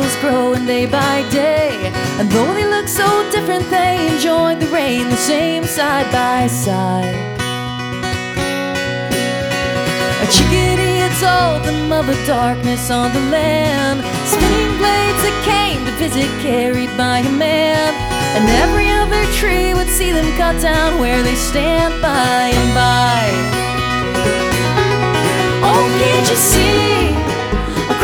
shadows growing day by day. And though they look so different, they enjoyed the rain the same side by side. A chickadee had told them of a darkness on the land, spinning blades that came to visit carried by a man. And every other tree would see them cut down where they stand by and by. Oh, can't you see?